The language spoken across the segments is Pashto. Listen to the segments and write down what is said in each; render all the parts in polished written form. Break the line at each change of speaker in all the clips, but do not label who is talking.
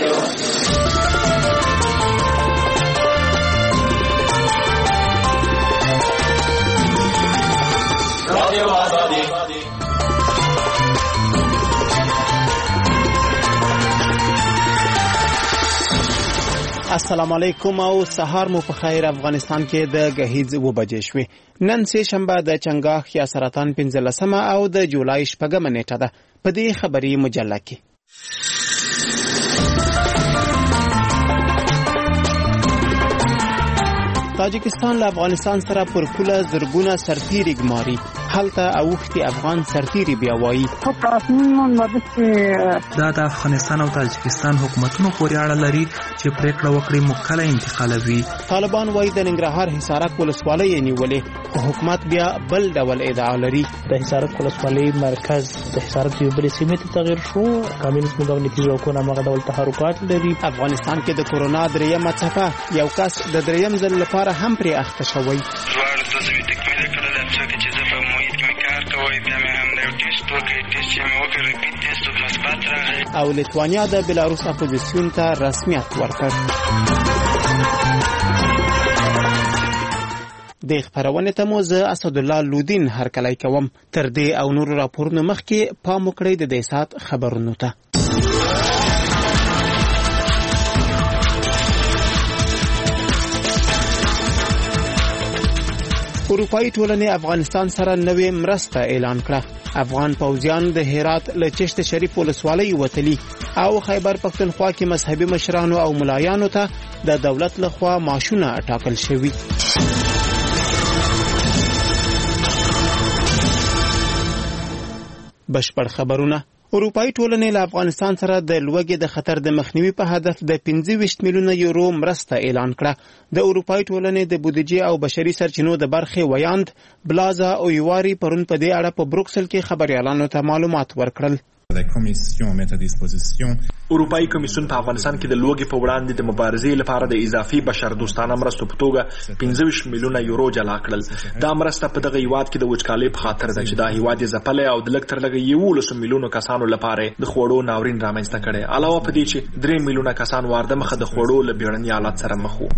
السلام علیکم او سهار مو په خیر. افغانستان کې د غهیځ 2 بجې شوې. نن سه شنبه د چنګاښ یا سرطان 15 او د جولای 4 نیټه ده. په دې خبري مجله کې تاجکستان له افغانستان سره پر پوله زرګونه سرتیري ګماري. حالته اوختي افغان سرتیري بیا وایي
دا د افغانستان او تاجکستان حکومتونو پورې اړه لري چې پریکړه وکړي مکله انتقالوي.
طالبان وایي د ننګرهار حصارک ولسوالۍ نیولې، خو حکومت بیا بل ډول ادعا لري.
د حصارک ولسوالۍ مرکز د حصارک یو بل سیمه ته تغیر شو. کمونیست مداونتي ځواکونه هغه ډول تحرکات لري.
افغانستان کې د کورونا دریمه څپه، یو کس د دریم ځل لپاره هم پرې اخته شوی. او لیتوانیا د بلاروس اپوزیسیون ته رسمیت ورکړ. د خبرونه ته مو زه اسد الله لودین هرکلی کوم. تر دې او نور راپورونه مخکې پام وکړئ د دې سات خبرونو ته. اروپایي ټولنې افغانستان سره نوې مرسته اعلان کړه. افغان پوځیان د هرات له چشت شریف ولسوالۍ وتلي او خیبر پښتونخوا کې مذهبي مشرانو او ملایانو ته د دولت لخوا معاشونه ټاکل شوي. بشپړ خبرونه. اروپایي ټولنې له افغانستان سره د لوږې د خطر د مخنیوي په هدف د 25 میلیونه یورو مرسته اعلان کړه. د اروپایي ټولنې د بودیجې او بشري سرچینو د برخې ویاند بلازا اویواری پرون په دې اړه په بروکسل کې خبريالانو ته معلومات ورکړل.
اروپایي کمیسیون په افغانستان کې د لوږې په وړاندې د مبارزې لپاره د اضافي بشر دوستانه مرستو په توګه 25 میلیونه یورو جلا کړل. دا مرسته په دغه هیواد کې د وچکالۍ په خاطر ده چې دا هیواد یې ځپلی او د لږ تر لږه 11 میلیونو کسانو لپاره د خوړو ناورین رامنځته کړی. علاوه په دې چې 3 میلیونه کسان وارده مخه د خوړو له بیړني حالت سره مخ وو.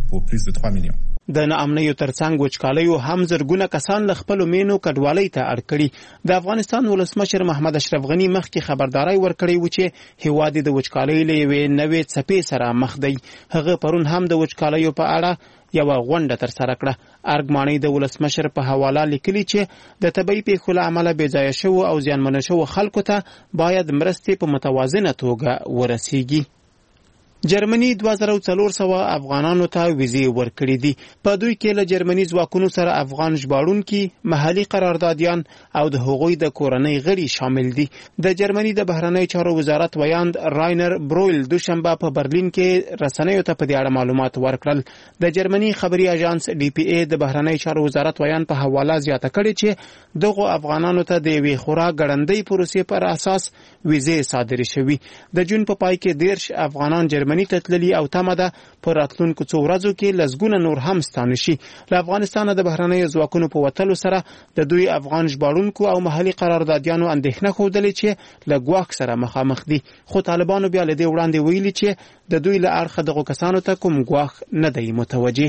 د ناامنیو ترڅنګ وچکالیو هم زرګونه کسان له خپل مینو کډوالۍ ته اړ کړي. د افغانستان ولسمشر محمد اشرف غنی مخکې خبرداري ورکړی و چې هیواد د وچکالۍ له یوې نوې څپې سره مخ دی. هغه پرون هم د وچکالیو په اړه یو غونډه تر سره کړه. ارګماني د ولسمشر په حواله لیکلي چې د طبيعي پیښو له امله بې ځایه شو او زیانمن شو خلکو ته باید مرستې په متوازنه توګه ورسیږي. جرمني 2400 افغانانو ته ویزې ورکړې دي. په دوی کې له جرمني ځواکونو سره افغان ژباړونکي، محلي قراردادیان او د هغوی د کورنۍ غړي شامل دي. د جرمني د بهرنی چارو وزارت ویاند راینر برویل دوشنبه په برلین کې رسنیو ته په دې اړه معلومات ورکړل. د جرمني خبري اژانس ډي پی ای د بهرنی چارو وزارت ویاند په حواله زیاته کړې چې دغه افغانانو ته د وی خورا ګړندۍ پروسې پر اساس ویزې صادرې شوې. د جون په پای کې 10 افغانان جرمني ته تللي او تمه ده پر راتلونکو څو ورځو کې لسګونه نور هم ستانه شي. له افغانستان د بهرنۍ ځواکونو په وتلو سره د دوی افغان ژباړونکو او محلي قراردادیانو اندېښنه ښودلې چې له ګواښ سره مخامخ دي. خو طالبانو بیا له دې وړاندې ویلي چې د دوی له اړخه دغو کسانو ته کوم ګواښ نه دی متوجه.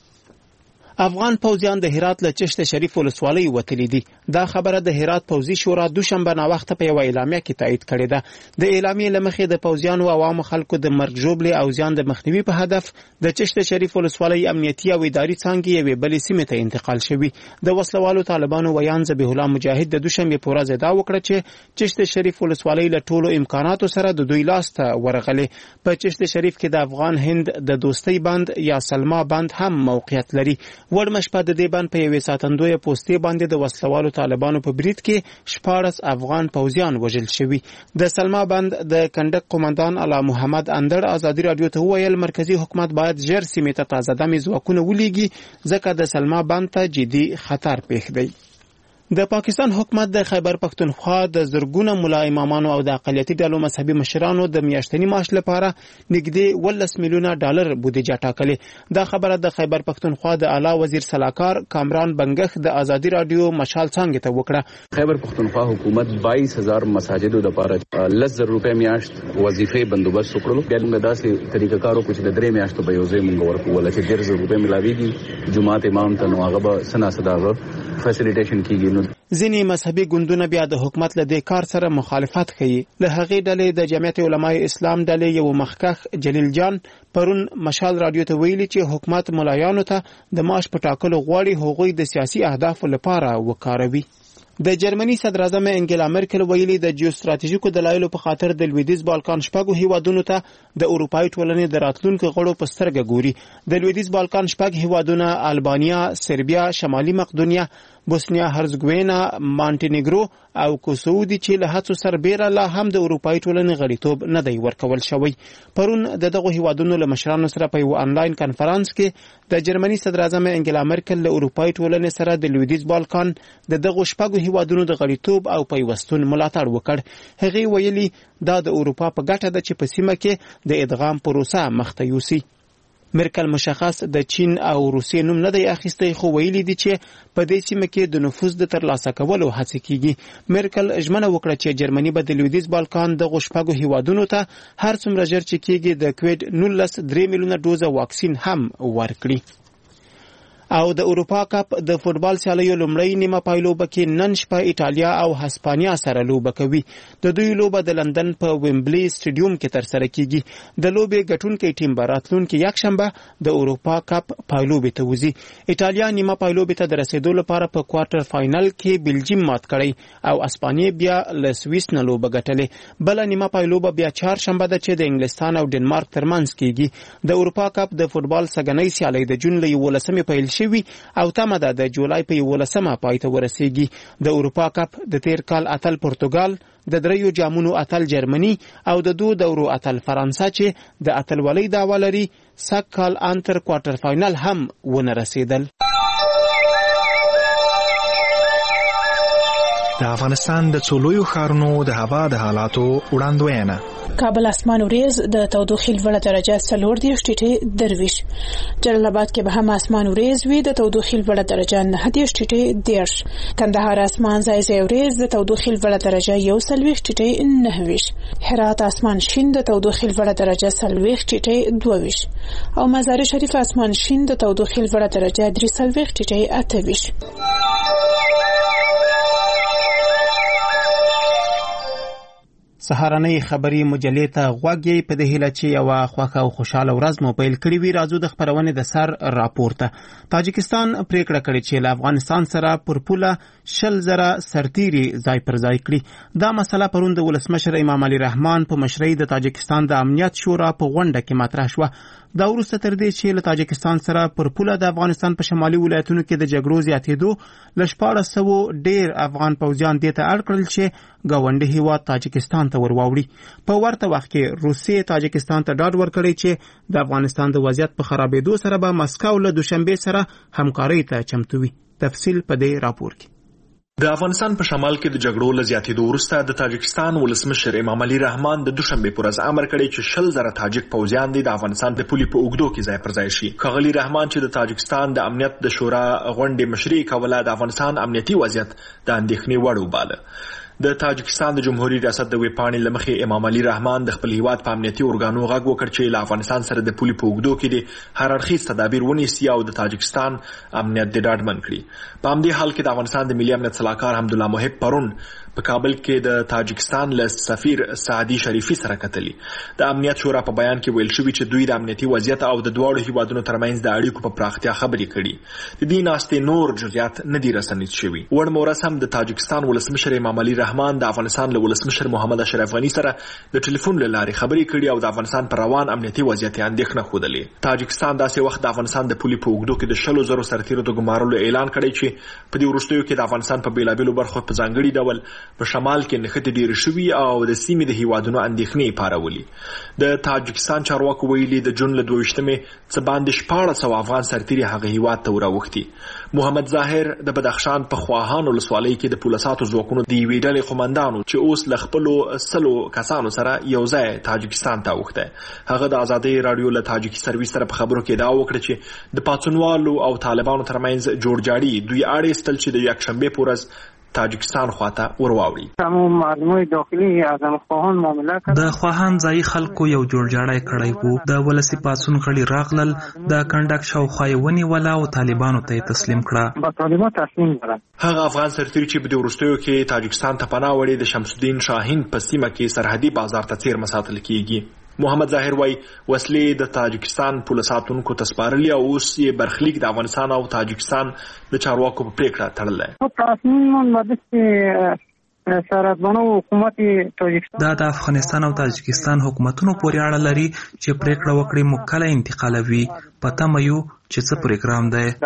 افغان پوځیان د هرات له چشت شریف ولسوالۍ وتلي دي. دا خبره د هرات پوځي شورا دوشنبه نا وخت په یو اعلامیه کې تایید کړې ده. د اعلامیې لمخې د پوځیانو او عوامو خلکو د مرګ ژوبلې او زیان د مخنیوي په هدف د چشت شریف ولسوالۍ امنیتي او اداري څانګې یوې بلې سیمې ته انتقال شوي. د وسلوالو طالبانو ویان ذبیح الله مجاهد د دوشنبه په ورځ دا وکړه چې چشت شریف ولسوالۍ له ټولو امکاناتو سره د دوی لاس ته ورغلې. په چشت شریف کې د افغان هند د دوستۍ بند یا سلما بند هم موقعیت لري. ورمشپه د دې بند په یوې ساتندوی پوستې باندې د وسلوالو طالبانو په برید کې 14 افغان پوځیان وژل شوي. د سلما بند د کندک قومندان اعلی محمد اندر ازادي رادیو ته ویل مرکزی حکومت باید ژر سیمې ته تازه دمې ځواکونه ولېږي ځکه د سلما بند ته جدي خطر پېښ دی. د پاکستان حکومت د خیبر پختونخوا د زرګونه ملا امامانو او د اقلیتي ډلو مذهبي مشرانو د میاشتني معاش لپاره نږدې 18 میلیونه ډالر بودیجه ټاکلې. دا خبره د خیبر پختونخوا د اعلی وزیر سلاکار کامران بنګخ د ازادي رادیو مشال څنګه ته وکړه.
خیبر پختونخوا حکومت 22000 مساجدو لپاره 10,000 روپے میاشت وظیفه بندوبست وکړو. بل داسې طریقه کارو چې د 3 میاشتو به یوځای مونږ ورکول چې 10,000 روپے ملاويږي جماعت امام ته نو هغه به سنا صداغه فیسیلیټیشن کیږي.
ځینې مذهبي ګوندونه بیا د حکومت له دې کار سره مخالفت کوي. له هغې ډلې د جمعیت علماء اسلام ډلې یو مخکښ جلیل جان پرون مشال رادیو ته ویلي چې حکومت ملایانو ته د معاش په ټاکلو غواړي هغوی د سیاسي اهدافو لپاره وکاروي. د جرمني صدر اعظم انګلا مرکل ویلي د جیوستراتیژیکو دلایلو په خاطر د لویدیځ بالکان شپږو هیوادونو ته د اروپایي ټولنې د راتلونکو غړو په سترګه ګوري. د لویدیځ بالکان شپږ هیوادونه البانیا، سربیا، شمالي مقدونیا، بوسنیا هرزګوینا، مانټینیګرو او کوسوو دي چې له هڅو سربېره لا هم د اروپایي ټولنې غړیتوب نه دی ورکول شوی. پرون د دغه هیوادونو له مشرانو سره په یو آنلاین کانفرنس کې د جرمني صدر اعظم انګلا مرکل له اروپایي ټولنې سره د لویدیځ بالکان د دغه شپږو هیوادونو د غړیتوب او پیوستون ملاتړ وکړ. هغه ویلي دا د اروپا په ګټه ده چې په سیمه کې د ادغام پروسه مخته یوسي. مرکل مشخص د چین او روسیې نوم نه دی اخیستی، خو ویلي دي چې په دې سیمه کې د نفوذ د ترلاسه کولو هڅې کیږي. مرکل ژمنه وکړه چې جرمني به د لویدیځ بالکان د غشپګو هیوادونو ته هر څومره ژر چې کیږي د کووید 19 3 میلیونه ډوزه واکسین هم ورکړي. او د اروپا کپ د فوتبال سیالیو لومړی نیمه پایلوبه کې نن شپه ایټالیا او هسپانیا سره لوبه کوي. د دوی لوبه د لندن په ویمبلی سټیډیوم کې ترسره کیږي. د لوبې ګټونکي ټیم به راتلونکي یکشنبه د اروپا کپ پایلوبې ته وځي. ایټالیا نیمه پایلوبې ته د رسیدو لپاره په کوارټر فاینل کې بلجیم مات کړی او اسپانیا بیا له سویس نه لوبه ګټلې. بل نیمه پایلوبه بیا چهارشنبه ده چې د انګلستان او ډنمارک ترمنځ کیږي. د اروپا کپ د فوتبال سګنۍ سیالي د جون له 11مې پیل او تمه ده د جولای په 11مه پای ته ورسیږي. د اروپا کپ د تیر کال اتل پرتګال، د دریو جامونو اتل جرمني او د 2 دورو اتل فرانسه چې د اتلولۍ دعوه لري سږ کال انتر کوارټر فاینل هم ونه رسیدل.
د افغانستان د څولویو ښارونو د هوا د حالاتو وړاندوینه.
کابل اسمان وریز د تودوخې لوړه درجه 40 ټیټې درویش. جلال آباد کې به هم اسمان وریز وي د تودوخې لوړه درجه 9 ټیټې 10. کندهار اسمان ځای ځای وریز د تودوخې لوړه درجه 21 ټیټې 9. هرات اسمان شین د تودوخې لوړه درجه 40 ټیټې 22. او مزار شریف اسمان شین د تودوخې لوړه درجه 30 ټیټې 28.
سهارنۍ خبري مجلې ته غوږی په دې هیله چې یو خوښه او خوشاله ورځ مو پیل کړی وي. راځو د خبرونې د سر راپورته. تاجکستان پریکړه کړې چې له افغانستان سره پر پوله 20,000 سرتیري ځای پر ځای کړي. دا مسله پرون د ولسمشر امام علي رحمان په مشرۍ د تاجکستان د امنیت شورا په غونډه کې مطرح شوه. دا وروسته تر دې چې له تاجکستان سره پر پوله د افغانستان په شمالي ولایتونو کې د جګړو زیاتېدو له 1400 ډېر افغان پوځیان دې ته اړ کړل چې ګاونډي هیواد تاجکستان ته ورواوړي. په ورته وخت کې روسیې تاجکستان ته ډاډ ورکړی چې د افغانستان د وضعیت په خرابېدو سره به مسکو له دوشنبه سره همکارۍ ته چمتو وي. تفصیل په دې راپور کې.
د افغانستان په شمال کې د جګړو له زیاتېدو وروسته د تاجکستان ولسمشر امام علي رحمان د دوشنبه پر ورځ امر کړی چې 20,000 تاجک پوځیان د افغانستان د پولې په اوږدو کې ځای پر ځای شي. ښاغلي رحمان چې د تاجکستان د امنیت د شورا غونډې مشري کوله د افغانستان امنیتي وضعیت د اندېښنې وړ وباله. د تاجکستان د جمهوریت ریاست د ویپاڼې لمخې امام علي رحمان د خپل هیواد په امنیتي ارګانو غږ وکړ چې له افغانستان سره د پولې په اوږدو کې د هر اړخیز تدابیر ونیسي او د تاجکستان امنیت د ډاډمن کړي. په همدې حال کې د افغانستان د ملي امنیت صلاحکار حمدالله محب پرون په کابل کې د تاجکستان له سفیر سعدي شریفي سره کتلي. د امنیت شورا په بیان کې ویل شوی چې دوی د امنیتي وضعیت او د دواړو هیوادونو ترمنځ د اړیکو په پراختیا خبرې کړي. د دې ناستې نور جزئیات نه دي رسنیز شوي. وړ مورس هم د تاجکستان ولسمشر امام علي رحمان د افغانستان له ولسمشر محمد اشرف غني سره د ټلیفون له لارې خبرې کړې او د افغانستان پر روان امنیتي وضعیت اندېښنه ښودلې. تاجکستان داسې وخت د افغانستان د پولي په اوږدو کې د 100,000 سرتیرو د ګمارلو اعلان کړی چې په دې وروستیو کې د افغانستان په بیلابېلو برخو په ځانګړي ډول په شمال کې نښتې ډېرې شوي او د سیمې د هیوادونو اندېښنې پارولي. د تاجکستان چارواکو ویلي د جون له 22 څخه باندې 1400 افغان سرتیري هغه هیواد ته وراوښتي. محمد ظاهر د بدخشان په خواهان ولسوالۍ کې د پولیساتو ځواکونو د یوې ډلې قومندانو چې اوس له خپلو 100 کسانو سره یو ځای تاجکستان ته اوښتی. هغه د ازادۍ راډیو له تاجکي سرویس سره په خبرو کې ادعا وکړه چې د پاڅونوالو او طالبانو ترمنځ جوړجاړي دوی اړ ایستل چې د یکشنبه په ورځ تاجکستان خواته ورواوړي.
د خواهان ځای خلکو یو جوړجاړی کړی وو. د ولسی پاڅون غړي راغلل، د کنډک شاوخوا ونی ولا او طالبانو ته تسلیم کړه.
هغه افغان سرتیري چې په دې وروستیو کې تاجکستان ته پناه وړي د شمس الدین شاهین په سیمه کې سرحدي بازار ته څیر مساتل کیږي. محمد ظاهر وای وسلې د تاجکستان پولیساتونکو ته سپارلي او اوس یې برخلیک د افغانستان او تاجکستان د چارواکو په پریکړه تړلی.
دا د افغانستان او تاجکستان حکومتونو پورې اړه لري چې پریکړه وکړي موږ کله انتقالوي. پته مې یو چې څه پروګرام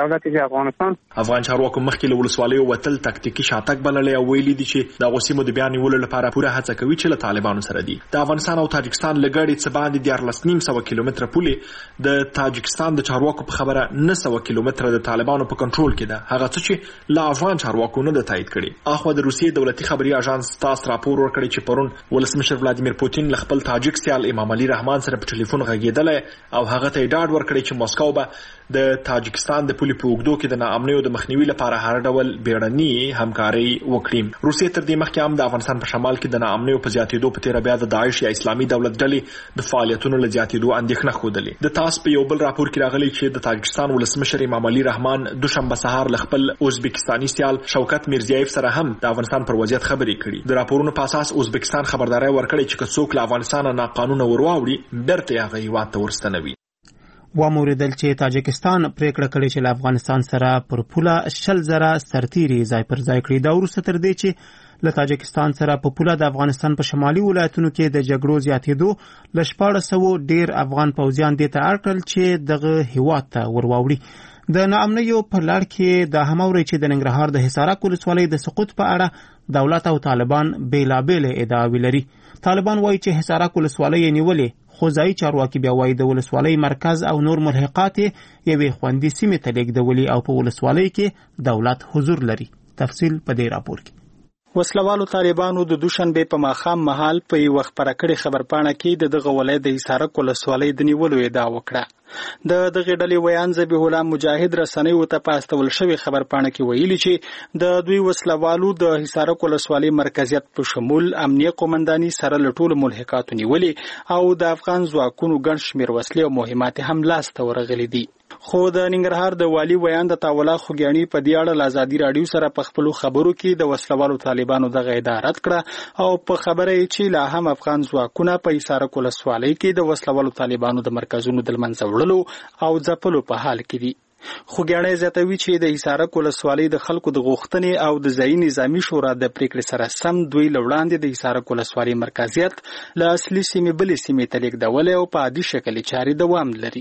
دی.
افغان چارواکو مخکې له ولسوالیو وتل تکتیکي شاتګ بللی او ویلي دي چې د غوسیمو د بیان نیولو لپاره پوره هڅه کوي چې له طالبانو سره دي. د افغانستان او تاجکستان لګړې څه باندې 14,900 کیلومتره پولې د تاجکستان د چارواکو په خبره 900 کیلومتره د طالبانو په کنټرول کې ده. هغه څه چې له افغان چارواکو نه د تایید کړي. اخو د روسیې دولتي خبري اژانس تاس راپور ورکړی چې پرون ولسمشر ولادیمیر پوتین له خپل تاجک سیال امام علي رحمان سره په ټلیفون غږېدلی او هغه ته ډاډ ورکړی چې مسکو به د تاجکستان د پولي په اوږدو کې د ناامنیو د مخنیوي لپاره هر ډول بیړني همکاري وکړي. روسیې تر دې مخکې هم د افغانستان په شمال کې د ناامنیو په زیاتېدو په تیره بیا د داعش یا اسلامي دولت ډلې د فعالیتونو له زیاتېدو اندېښنه ښودلې. د تاس په یو بل راپور کې راغلی چې د تاجکستان ولسمشر امام علي رحمان دوشنبه سهار له خپل ازبکستاني سیال شوکت میرزیایف سره هم د افغانستان پر وضعیت خبرې کړي. د راپورونو په اساس ازبکستان خبرداري ورکړې چې څوک له افغانستان نه قانون ورواوړي بیرته هغه هیواد ته ورستنوي.
وموریدل چې تاجکستان پریکړه کړې چې له افغانستان سره پر پوله 100,000 سرتیري ځای پر ځای کړي. دا وروسته تر دې چې له تاجکستان سره په پوله د افغانستان په شمالي ولایتونو کې د جګړو زیاتېدو له 1400 ډیر افغان پوځیان دې ته اړ کړل چې دغه هیواد ته ورواوړي. د ناامنیو په لړ کې د هماوري چې د ننګرهار د حصارک ولسوالۍ د سقوط په اړه دولت او طالبان بیلابېل ادعاوې لري. طالبان وایي چې حصارک ولسوالۍ نیولې، خو ځایي چارواکي بیا وایي د ولسوالۍ مرکز او نور ملحقات یوې خوندي سیمې ته لیږدولي او په ولسوالۍ کې دولت حضور لري. تفصیل په دې راپور کې.
وسلوالو طالبانو د دوشنبه په ماښام مهال په یو خبره کړي خبرپاڼه کې د دغه ولایت د حصارک ولسوالۍ د نیولو ادعا وکړه. د دغه ډلې ویان ذبیح الله مجاهد رسنیو ته په استول شوی خبرپاڼه کې ویلي چې د دوی وسلوالو د حصارک ولسوالۍ مرکزیت په شمول امنیه قومنداني سره له ټولو ملحقاتو نیولې او د افغان ځواکونو ګڼ شمېر وسلې او مهمات هم لاسته ورغلي دي. خو د ننګرهار د والي ویان د تاولا خوګیانی په دې اړه له ازادي راډیو سره په خپلو خبرو کې د وسلوالو طالبانو دغه ادعا رد کړه او په خبره یې چې لا هم افغان ځواکونه په حصارک ولسوالۍ کې د وسلوالو طالبانو د مرکزونو د منځه وړلو او ځپلو په حال کې دي. خوګیانی زیاتوي چې د حصارک ولسوالۍ د خلکو د غوښتنې او د ځایي نظامي شورا د پریکړې سره سم دوی له وړاندې د حصارک ولسوالۍ مرکزیت له اصلي سیمې بلې سیمې ته لیږدولی او په عادي شکل چارې دوام لري.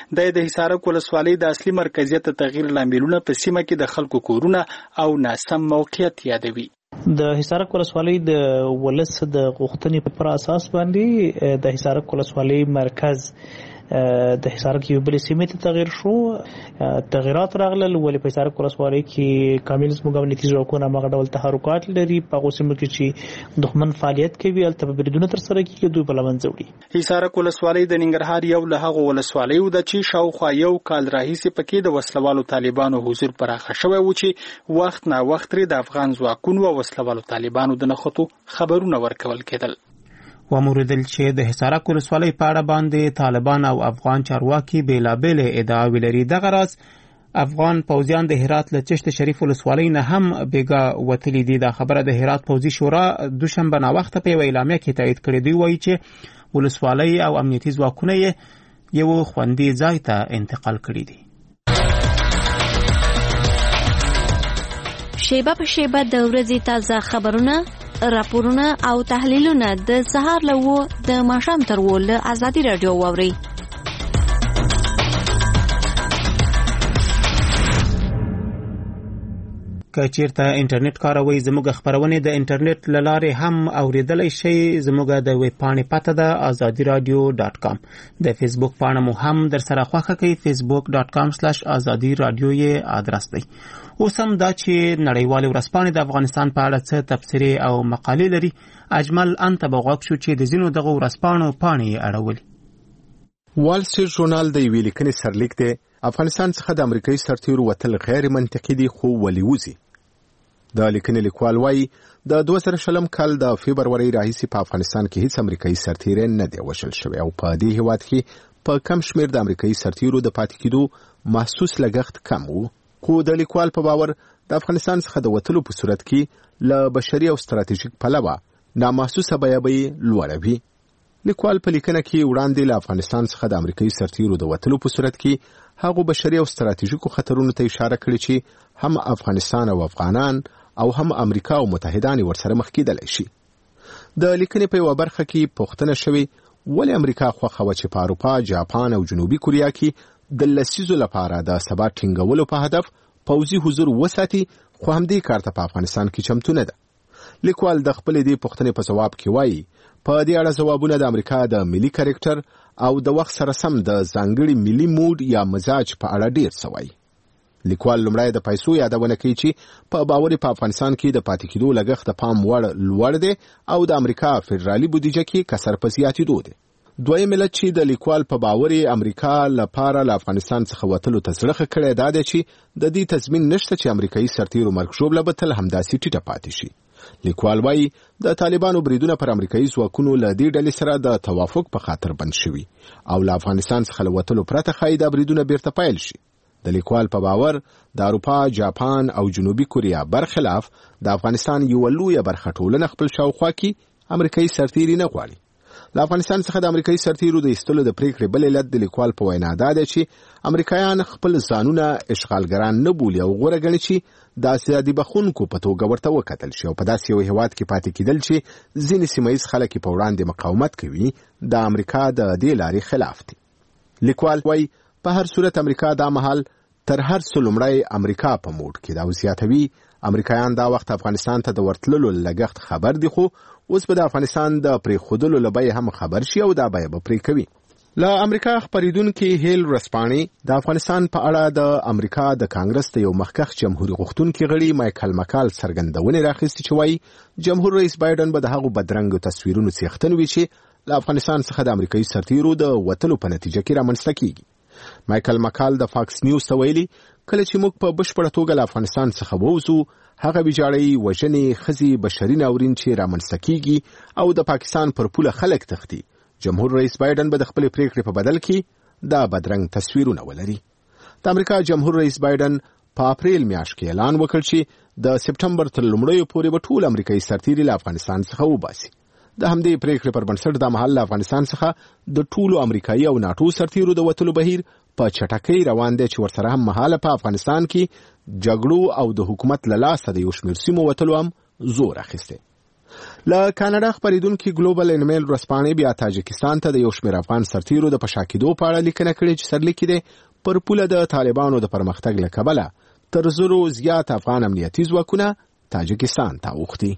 د حصارک ولسوالۍ د اصلي مرکزیت تغییر لاملونه په سیمه کې د خلکو کورونه او ناسم موقعیت یادوي.
د حصارک ولسوالۍ د ولس د غوښتنې پر اساس باندې د حصارک ولسوالۍ مرکز د حصارک یو بل سیمې ته تغییر شو. تغیرات راغلل ولې په حصارک ولسوالۍ کې کامل زموږ امنیتي ځواکونه هغه ډول تحرکات لري په هغو سیمو کې چې دښمن فعالیت کوي هلته به بریدونه ترسره کېږي دوی په له منځه وړي.
حصارک ولسوالۍ د ننګرهار یو له هغو ولسوالیو ده چې شاوخوا یو کال راهیسې پکې د وسلوالو طالبانو حضور پراخه شوی و چې وخت نا وخت ترې د افغان ځواکونو او وسلوالو طالبانو د نښتو خبرونه ورکول کېدل.
وموریدل چې د حصارک ولسوالۍ په اړه باندې طالبان او افغان چارواکي بیلابېل ادعاوې لري. دغه راز افغان پوځیان د هرات له چشت شریف ولسوالۍ نه هم بیګا وتلي دي. دا خبره د هرات پوځي شورا دوشنبه ناوخته په یوه اعلامیه کې تایید کړې. دوی وایي چې ولسوالۍ او امنیتي ځواکونه یې یو خوندي ځای ته انتقال کړي دي.
شیبه په شیبه د ورځې تازه خبرونه راپورونه او تحلیلونه د سهار له 9 د ماښام تر 10 له ازادي رادیو واوري.
که چیرته انټرنیټ کاروي زموږ خبرونه د انټرنیټ لاره هم اوریدلای شي. زموږ د ویب پاڼې پته ده azadiradio.com. د فیسبوک پاڼه مو هم در سره خوښه کوي facebook.com/azadiradio یې ادرس دی. اوس هم دا چې نړیوال ورځپاڼې د افغانستان په اړه څه تبصرې او مقالې لري. اجمل انت بغاک شو چې د زینو دغه ورځپاڼو پاڼې اړولي.
وال سټریټ ژورنال د ویلي کني سرلیک دی افغانستان څخه د امریکایي سرتیرو وتل غیر منطقي دي خو ولې وځي. د لیکنې لیکوال وایي د 2020 کال د فبرवरी راهیسې په افغانستان کې هیڅ امریکایي سرتیر نه دی وشل شوی او په دې هیواد کې په کم شمیر د امریکایي سرتیرو د پاتې کېدو محسوس لګښت کم وو. خو د لیکوال په باور د افغانستان څخه د وتلو په صورت کې له بشري او ستراتیژیک پلوه نامحسوسه بیه به لوړه وي. لیکوال په لیکنه کې وړاندې له افغانستان څخه د امریکایي سرتیرو د وتلو په صورت کې هغه بشري او ستراتیژیکو خطرونو ته اشاره کړې چې هم افغانستان او افغانان او هم امریکا او متحدان ورسره مخ کېدلی شي. د لیکنې په یوه برخه کې پوښتنه شوې ولې امریکا خوښه وه چې په اروپا، جاپان او جنوبي کوریا کې د لسیزو لپاره د ثبات ټینګولو په هدف پوځي حضور وساتي خو همدې کار ته په افغانستان کې چمتو نه ده. لیکوال د خپلې دې پوښتنې په ځواب کې وایي په دې اړه ځوابونه د امریکا د ملي کرکټر او د وخت سره سم د ځانګړي ملي موډ یا مزاج په اړه ډیر څه وایي. لیکوال لومړی د پیسو یادونه کوي چې په باور په افغانستان کې د پاتې کېدو لګښت د پام وړ لوړ دی او د امریکا فدرالي بودیجه کې کسر په زیاتېدو دی. دویم علت چې د لیکوال په باور امریکا لپاره له افغانستان څخه وتلو ته زړه کړی دا دی چې د دې تضمین نشته چې امریکایي سرتیرو مرګ ژوبله به تل همداسې ټیټه پاتې شي. لیکوال وایي د طالبانو بریدونه پر امریکایي ځواکونو له دې ډلې سره د توافق په خاطر بند شوي او له افغانستان څخه له وتلو پرته ښایي دا بریدونه بیرته پیل شي. د لیکوال په باور د اروپا، جاپان او جنوبي کوریا برخلاف د افغانستان یوه لویه برخه ټولنه خپل شاوخوا کې امریکایي سرتیري نه غواړي. له افغانستان څخه د امریکایي سرتیرو د ایستلو د پریکړې بل علت د لیکوال په وینا دا دی چې امریکایان خپل ځانونه اشغالګران نه بولي او غوره ګڼي چې د آزادي بخونکو په توګه ورته وکتل شي او په داسې یو هیواد کې پاتې کېدل چې ځینې سیمه ییز خلک په وړاندې مقاومت کوي د امریکا د دې لارې خلاف دي. لیکوال وایي په هر صورت امریکا دا مهال تر هر څه لومړی امریکا په موډ کې دا زیاتوي. امریکایان دا وخت افغانستان ته د ورتللو لګښت خبر دي خو اوس به د افغانستان د پرېښودلو له بیې هم خبر شي او دا بیه به پرې کوي. له امریکا خپریدونکي هیل ورځپاڼې د افغانستان په اړه د امریکا د کانګرس د یو مخکښ جمهوریت غوښتونکي غړي مایکل مکال څرګندونې راخیستې چې وایي جمهور رئیس بایدن به د هغو بدرنګو تصویرونو څښتن وي چې له افغانستان څخه د امریکایي سرتیرو د وتلو په نتیجه کې رامنځته کیږي. مایکل مکال د فاکس نیوز ته ویلي کله چې موږ په بشپړه توګه له افغانستان څخه ووځو هغه ویجاړۍ، وژنې، ښځې، بشري ناورین چې رامنځته کیږي او د پاکستان پر پوله خلک تښتي جمهور رئیس بایدن به د خپلې پریکړې په بدل کې دا بدرنګ تصویرونه ولري. د امریکا جمهور رئیس بایدن په اپریل میاشت کې اعلان وکړ چې د سپټمبر تر لومړیو پورې به ټول امریکایي سرتیري له افغانستان څخه وباسي. د همدې پریکړې پر بنسټ د مهال له افغانستان څخه د ټولو امریکایي او ناټو سرتیرو د وتلو بهیر په چټکۍ روان دی چې ورسره هم مهاله په افغانستان کې جګړو او د حکومت له لاسه د یو شمېر سیمو وتلو هم زور اخیستی. له کاناډا خپریدونکي ګلوبل انمیل ورځپاڼې بیا تاجکستان ته د یو شمېر افغان سرتیرو د په شا کېدو په اړه لیکنه کړې چې سرلیک دی پر پوله د طالبانو د پرمختګ له کبله تر 100 زیات افغان امنیتي ځواکونه تاجکستان ته اوښتي.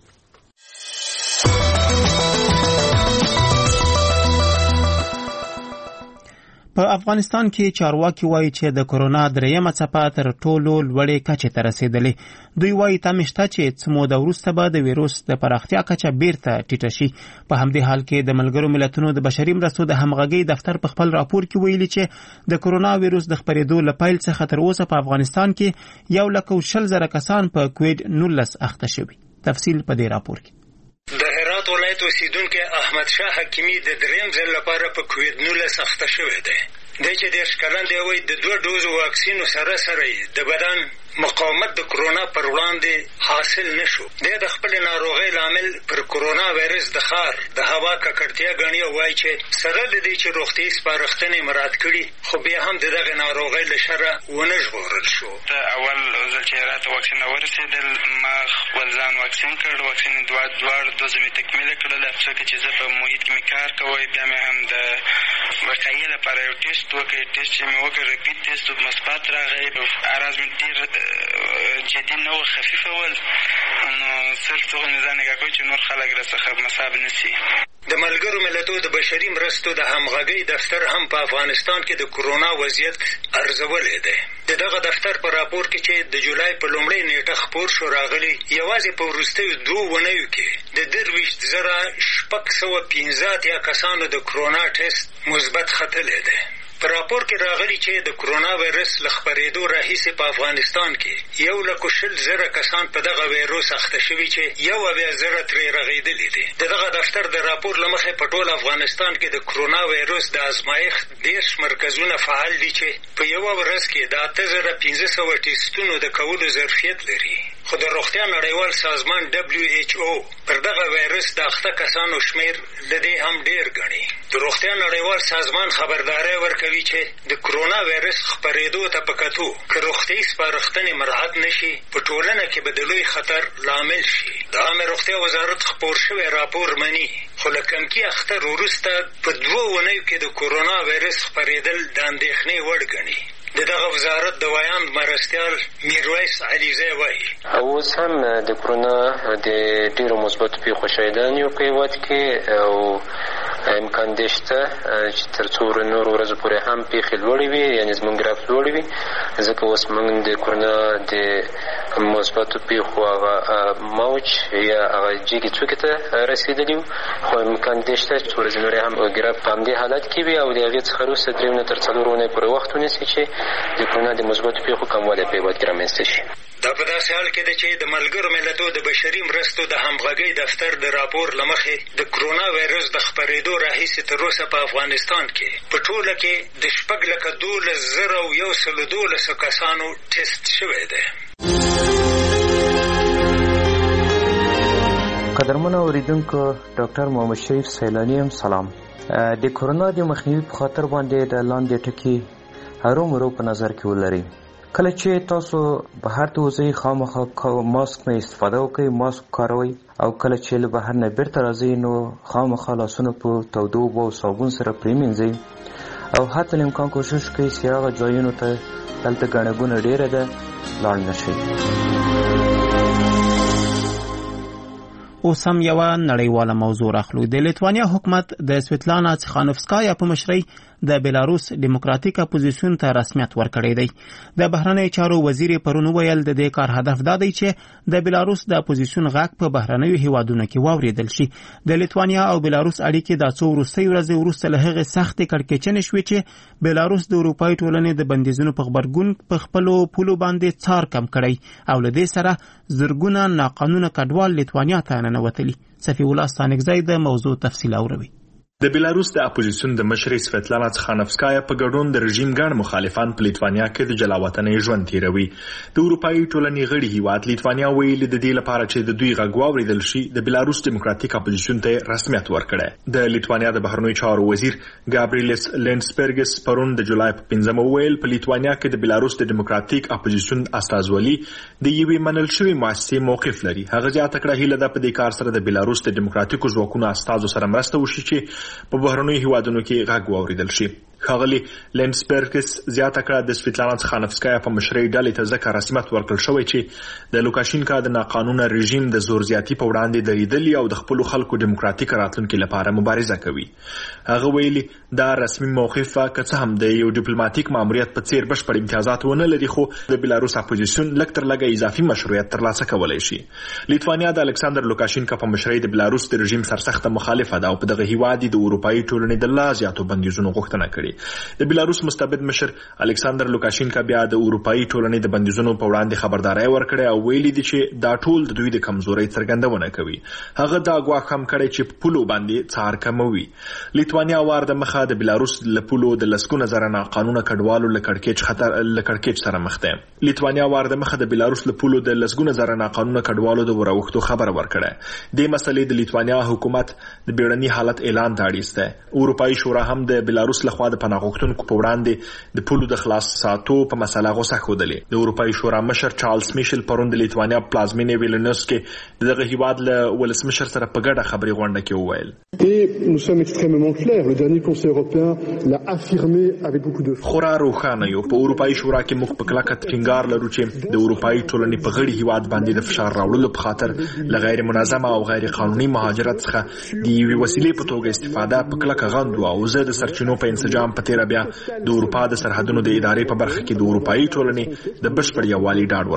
په افغانستان کې چارواکي وایي چې د کرونا درېیمه څپه تر ټولو لوړې کچې ته رسېدلې. دوی وایي تمه شته چې څه موده وروسته به د ویروس د پراختیا کچه بیرته ټیټه شي. په همدې حال کې د ملګرو ملتونو د بشري مرستو د همغږۍ دفتر په خپل راپور کې ویلي چې د کرونا ویروس د خپرېدو له پیل څخه تر اوسه په افغانستان کې 1,20,000 کسان په کووید 19 اخته شوي. تفصیل په دې راپور کې.
د هرات ولایت اوسیدونکي احمد شاه حکیمی د دریم ځل لپاره په کووید 19 اخته شوی دی. دی چې 10 کلن دی وایي د 2 ډوزو واکسینو سره د بدن مقاومت د کرونا پر وړاندې حاصل نشو. دی د خپل ناروغۍ لامل پر کرونا وایرس د ښار د هوا ککړتیا ګڼي او وایي چې سره له دې چې روغتیایي سپارښتنې مراعات کړي خو بیا هم د دغې ناروغۍ له شره ونه ژغورل شو.
اول ځل چې راته واکسین ورسېدل ما خپل ځان واکسین کړ. واکسین دواړه دوزې مې تکمیله کړل. افسوس چې زه په محیط کې مې کار کوی. بیا مې هم د وقایې لپاره یو ټیسټ وکړ. ټیسټ چې مې وکړ ریپیټ ټیسټ مثبت راغی. اراز مې ډېر جدي نه و، خفیفه ول. نو صرف څه نظام نگاه کوي چې نور خلک راڅخه مصاب نشي.
د ملګرو ملتونو د بشري مرستو د همغږۍ دفتر هم په افغانستان کې د کرونا وضعیت ارزولی دی. د دغه دفتر په راپور کې چې د جولای په لومړۍ نیټه خپور شو راغلی، یوازې په وروستیو 2 اونیو کې د 23,615 کسانو د کرونا ټیسټ مثبت ختلی دی. په راپور کې راغلی چې د کرونا وایرس له خپرېدو راهیسې په افغانستان کې 1,20,000 کسان په دغه وایروس اخته شوي چې 71,000 ترې رغېدلي دي. د دغه دفتر د راپور له مخې په ټول افغانستان کې د کرونا وایروس د ازمایښت 10 مرکزونه فعال دي چې په یوه ورځ کې د 8,500 ټیسټونو د کولو ظرفیت لري. خو د روغتیا نړیوال سازمان WHO پر دغه وایرس د اخته کسانو شمیر له دې هم ډېر ګڼي. د روغتیا نړیوال سازمان خبرداری ورکوي چې د کرونا وایرس خپرېدو ته په کتو که روغتیایي سپارښتنې مراعات نشي په ټولنه کې به د لوی خطر لامل شي. د عامه روغتیا وزارت خپور شوی راپور مني، خو له کمکي اختر وروسته په 2 اونیو کې د کرونا وایرس خپرېدل د اندېښنې وړ ګڼي. د دغه وزارت د ویاند مرستیال میرویس علیزی وایي
اوس هم د کرونا د ډېرو مثبتو پیښو شاهدان یو په هېواد کې او امکان دی شته چې تر څو نورو ورځو پورې هم پیښې لوړې وي، یعنې زموږ ګراف لوړې وي. ځکه اوس موږ د کرونا د مثبتو پیښو هغه موج یا هغه جګې څوکې ته رسېدلي وو، خو امکان دی شته څو ورځې نورې هم ګراف په همدې حالت کې وي او د هغې څخه وروسته 3 نه تر 4 اونۍ پورې وخت ونیسي چې د کرونا د مثبتو پیښو کموالی په هېواد کې رامنځته شي.
دا په داسې حال کې ده چې د ملګرو ملتونو د بشري مرستو د همغږۍ دفتر د راپور له مخې د کرونا وایرس د خپرېدو راهیسې تر اوسه په افغانستان کې په ټوله کې د 6,12,112 کسانو ټیسټ شوی دی.
قدرمنو اوریدونکو، ډاکټر محمد شریف سیلانی هم سلام. د کرونا د مخنیوي په خاطر باندې د لاندې ټکي هرومرو په نظر کې ولرئ. کله چې تاسو بهر ته وځئ خامخا ماسک نه استفاده وکړئ، ماسک کاروئ، او کله چې له بهر نه بیرته راځئ نو خامخا لاسونه په تودو اوبو او صابون سره پرېمینځئ او حتی الامکان کوشش کوئ چې هغه ځایونو ته دلته ګڼه ګوڼه ډېره ده لاړ نه شئ.
اوس هم یوه نړیواله موضوع راخلو. د لیتوانیا حکومت د سویتلانا څخانوفسکایا په مشرۍ د بیلاروس ډیموکراتیک اپوزیسیون ته رسمیت ورکړی دی. د بهرنیو چارو وزیر پرون ویل د دې کار هدف دا دی چې د بیلاروس د اپوزیسیون غږ په بهرنیو هیوادونو کې واوریدل شي. د لیتوانیا او بیلاروس اړیکې د څو وروستۍ ورځې وروسته له هغې سختې کړکېچنې شوې چې بیلاروس د اروپایي ټولنې د بندیزونو په غبرګون په خپلو پولو باندې څار کم کړی او له دې سره زرګونه ناقانونه کډوال لیتوانیا ته ننوتلي. صفي الله ستانکزی د موضوع تفصیل اوروي.
د بیلاروس د اپوزیسیون د مشرې سویتلانا څخانوفسکایا په ګډون د رژیم ګڼ مخالفان په لیتوانیا کې د جلاوطنۍ ژوند تیروي. د اروپایي ټولنې غړي هیواد لیتوانیا ویلي د دې لپاره چې د دوی غږ واوریدل شي د بیلاروس ډیموکراتیک اپوزیسیون ته رسمیت ورکړي. د لیتوانیا د بهرنیو چارو وزیر ګابریلیس لینډسبرګس پرون د جولای په 15 ویل په لیتوانیا کې د بیلاروس د ډیموکراتیک اپوزیسیون استازولي د یوې منل شوې مؤسسې موقف لري. هغه زیاته کړه هیله ده په دې کار سره د بیلاروس د ډیموکراتیکو ځواکونو استازو سره مرسته وشي چې په بهرنیو هیوادونو کې غږ واوریدل شي. ښاغلي لینډسبرګس زیاته کړه د سویتلانا څخانوفسکایا په مشرۍ ډلې ته ځکه رسمیت ورکړل شوی چې د لوکاشینکا د ناقانونه رژیم د زور زیاتي په وړاندې درېدلي او د خپلو خلکو ډیموکراتیک راتلونکي لپاره مبارزه کوي. هغه ویلي دا رسمي موقف که څه هم د یو ډیپلوماټیک ماموریت په څیر بشپړ امتیازات ونه لري، خو د بیلاروس اپوزیسیون لږ تر لږه اضافي مشروعیت ترلاسه کولی شي. لیتوانیا د الکساندر لوکاشینکا په مشرۍ د بیلاروس د رژیم سرسخته مخالفه ده او په دغه هیواد د اروپایي ټولنې د لا زیاتو بندیزونو غوښتنه کړې. کړې. د بیلاروس مستبد مشر الکساندر لوکاشینکا بیا د اروپאי ټولنې د بندیزونو په وړاندې خبرداري ورکړه او ویلي دي چې دا ټول د دوی د کمزورۍ څرګندونه کوي. هغه دا ګواښ هم کړی چې په پولو باندې څار کموي. لیتوانیا وار د مخه د بیلاروس له پولو د لسګونه زره ناقانونه کډوالو له کړکېچ سره مخ ده. لیتوانیا وار د مخه د بیلاروس له پولو د لسګونه زره ناقانونه کډوالو د وروختو خبر ورکړه. د مسلې د لیتوانیا حکومت د بیړني حالت اعلان ته اړیسته. اروپאי شورا هم د بیلاروس لخوا د پناه غوښتونکو په وړاندې د پولو د خلاص ساتو په مسله غوسه ښودلې. د اروپאי شورا مشر چارلز میشل پرون د لیتوانیا پلازمینې ویلنیوس کې دغه هیواد له ولسمشر سره په ګډه خبري غونډه کې وویل.
Nous sommes extrêmement clairs. Le dernier Conseil européen l'a affirmé avec beaucoup de
خورا روښانه یو په اروپאי شورا کې موږ په کلکه ټینګار لرو چې د اروپאי ټولنې په غړي هیواد باندې د فشار راوړلو په خاطر له غیر منظمه او غیر قانوني مهاجرت څخه د یوې وسیلې په توګه استفاده په کلکه غندو او زه د سرچینو په انسجام په تیر بیا د اروپا د سرحدونو د ادارې په برخه کې د اروپאי ټولنې د بشپړ یووالي ډاډ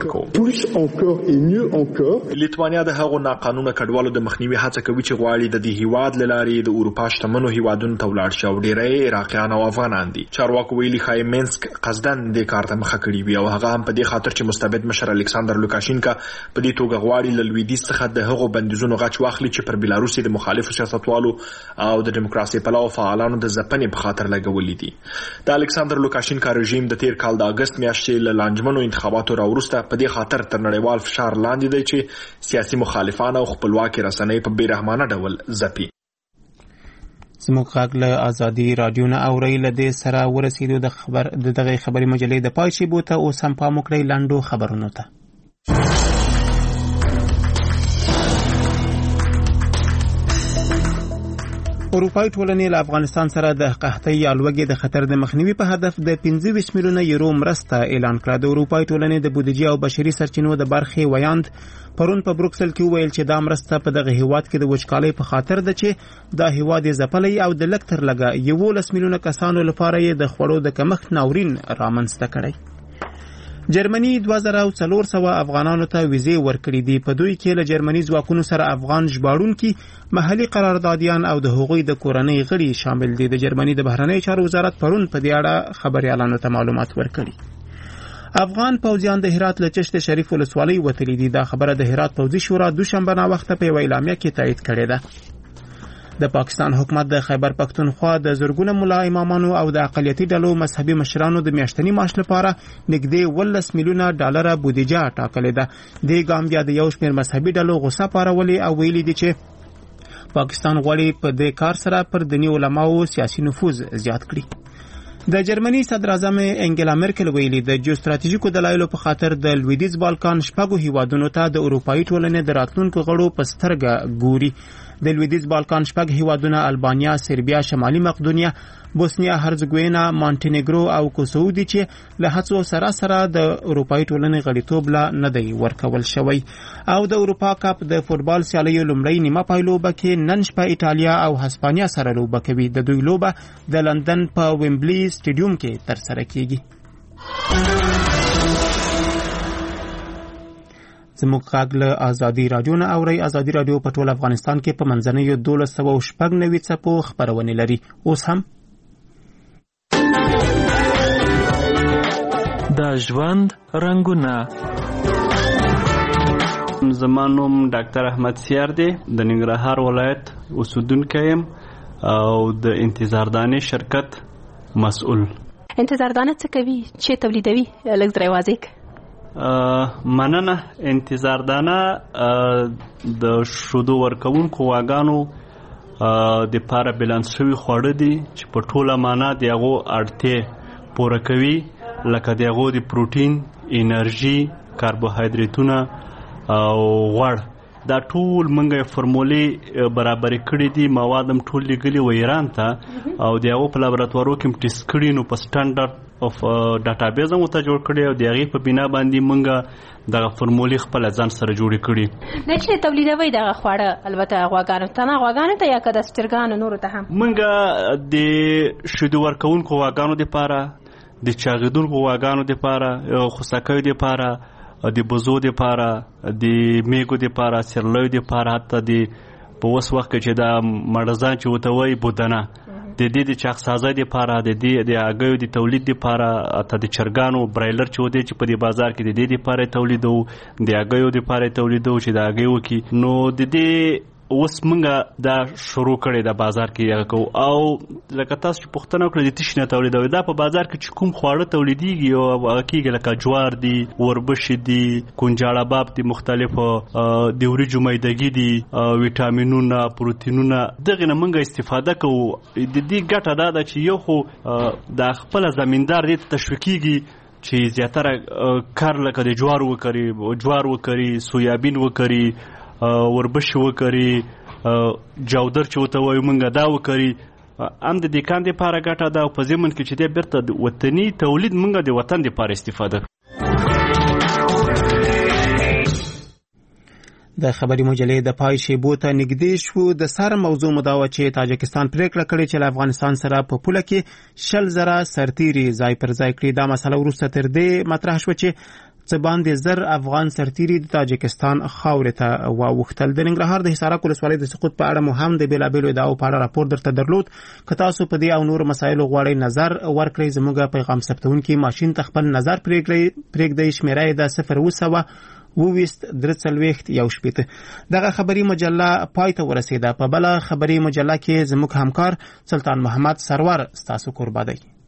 ورکوم. لیتوانیا د هغو ناقانونه کډوالو د مخنیوي هڅه کوي چې غواړي د دې هیواد له لارې د اروپا شتمنو هیوادونو ته ولاړ شي او ډیری عراقیان او افغانان دي. چارواکو ویلي ښایي مینسک قصدن د کار ته مخه کړې وي او هغه هم په دې خاطر چې مستبد مشر الکساندر لوکاشینکا په دې توګه غواړي له لویدیځ څخه د هغو بندیزونو غچ واخلي چې پر بیلاروس د مخالفو سیاستوالو او د دیموکراسي پلوه فعالانو د ځپنې په خاطر لګولې دي. د الکساندر لوکاشینکا رژیم د تیر کال د اگست میاشتې له لانجمنو انتخاباتو راوروسته په دې خاطر تر نړیوال فشار لاندې دی چې سیاسي مخالفان او خپلواکي رسنۍ په بیرحمانه ډول ځپي.
زموږ غږ له ازادي رادیو نه اورئ. له دې سره ورسېدو د دغه خبري مجلې د پای شیبو ته اوس هم پام وکړئ لاندو خبرونو ته. اروپאי ټولنې له افغانستان سره د قحطۍ یا لوږې د خطر د مخنیوي په هدف د 25 میلیونه یورو مرسته اعلان کړه. د اروپאי ټولنې د بودیجې او بشري سرچینو د برخې ویاند پرون په بروکسل کې وویل چې دا مرسته په دغه هیواد کې د وچکالۍ په خاطر ده چې دا هیواد ځپلی او د لږ تر لږه 11 میلیونه کسانو لپاره یې د خوړو د کمښت ناورین رامنځته کړی. جرمني 2400 افغانانو ته ویزې ورکړې دي. په دوی کې له جرمني ځواکونو سره افغان ژباړونکي، محلي قراردادیان او د هغوی د کورنۍ غړي شامل دي. د جرمني د بهرنۍ چارو وزارت پرون په دې اړه خبريالانو ته معلومات ورکړي. افغان پوځیان د هرات له چشت شریف ولسوالۍ وتلي دي. دا خبره د هرات پوځي شورا دوشنبه ناوخته په اعلامیه کې تایید کړې ده. د پاکستان حکومت د خیبر پختونخوا د زرګونه ملا امامانو او د اقلیتي ډلو مذهبي مشرانو د میاشتني معاش لپاره نږدې 18 میلیونه ډالر بودیجه ټاکلې ده. د ګام بیا د یو شمېر مذهبي ډلو غوسه پارولې او ویلي دي چې پاکستان غواړي په دې کار سره پر دیني علماو سیاسي نفوذ زیات کړي. د جرمني صدر اعظم انګلا مرکل ویلي د جیوستراتیژیکو دلایلو په خاطر د لویدیځ بالکان شپږو هیوادونو ته د اروپאי ټولنې د راتلونکو غړو په سترګه ګوري. د لویدیځ بالکان شپږ هیوادونه البانیا، سربیا، شمالي مقدونیا، بوسنیا هرزګوینا، مانټینیګرو او کوسوو دي چې له هڅو سره د اروپאי ټولنې غړیتوب لا نه دی ورکول شوی. او د اروپا کپ د فوتبال سیالیو لومړی نیمه پایلوبه کې نن شپه ایټالیا او هسپانیا سره لوبه کوي. د دوی لوبه د لندن په ویمبلی سټیډیوم کې ترسره کیږي. زموږ غږ له ازادي رادیو نه اورئ. ازادي رادیو په ټول افغانستان کې په منځنیو 1290 څپو خبرونه لري. اوس هم
د ژوند رنگونه.
زما نوم ډاکټر احمد سیار دی. د ننګرهار ولایت اوسیدونکی یم او د انتظاردانې شرکت مسؤل.
انتظاردانه څه کوي؟ چې تولیدوي؟ لږ دروازې
مننه. انتظاردانه د شودو ورکوونکو واګانو د پاره بیلانس شوي خواړه دي چې په ټوله معنا د هغو اړتیا پوره کوي، لکه د هغو د پروټین، انرژي، کاربوهایدریتونه او غوړ. دا ټول منګه فرمولې برابر کړي دي. مواد هم ټول لګلي و ایران ته او د هغو په لابراتوارو کې ټیسټ کړي، نو په سټانډرډ اف ډاټابیز هم ته جوړ کړي او د هغې په بنا باندې منګه دغه فرمولې خپل ځان سره جوړې کړي.
د چې تولیدوي دغه خواړه البته غواګانو ته نه، غواګانو ته یا که د سټرګانو نورو ته هم؟
منګه د شیدو ورکوونکو غواګانو دپاره، د چاغېدونکو غواګانو دپاره، خوسکیو دپاره، د بزو دپاره، د میږو دپاره، سیرلیو دپاره، حتی د په اوس وخت کې چې دا مړزان چې ورته وایي بودنه د دې د چاغسازۍ لپاره د دې د هګیو د تولید لپاره اته د چرګانو برایلر چې ودی چې په دې بازار کې د دې لپاره تولیدو د هګیو لپاره تولیدو چې د هګیو کې نو د دې اوس منګه دا شروع کړی د بازار کې یو کو او لکه تاسو چې پښتنه کړی د تشنه تولیدوي دا په بازار کې چې کوم خواړه تولیديږي او کېږي لکه جوار دي وربشي دي کونجاړه باب دي مختلفو د وریجو میدګي دي ویټامینونه پروتینونه دغه نه منګه استفاده کوو د دې ګټه دا ده چې یو خو د خپل زمیندار دې تشویقيږي چې زیاتره کار لکه د جوار وکړي سویابین وکړي وربشي وکړي جودر چې وته وایو منګه دا وکړي ام د دې کاندې لپاره ګټه ده او په ضمن کې چې د بیرته د وطني تولید منګه د وطن لپاره استفاده
د خبري مجلې د پای شیبو ته نږدې شو د سر موضوع مداوه چې تاجکستان پریکړه کړې چې له افغانستان سره په پوله کې 100,000 سرتیري ځای پر ځای کړي دا مسله وروسته تر دې مطرح شو چې څه باندې 1000 افغان سرتیري د تاجکستان خاورې ته واوښتل. د ننګرهار د حصارک ولسوالۍ د سقوط په اړه مو هم د بیلابیلو ادعاو په اړه راپور درته درلود. که تاسو په دې او نور مسایلو غواړئ نظر ورکړئ زموږ پیغام ثبتونکي ماشین ته خپل نظر پرېږدئ. شمیره یې د 02023 دغه خبري مجله پای ته ورسېده. په بله خبري مجله کې زموږ همکار سلطان محمد سرور ستاسو قربا دی.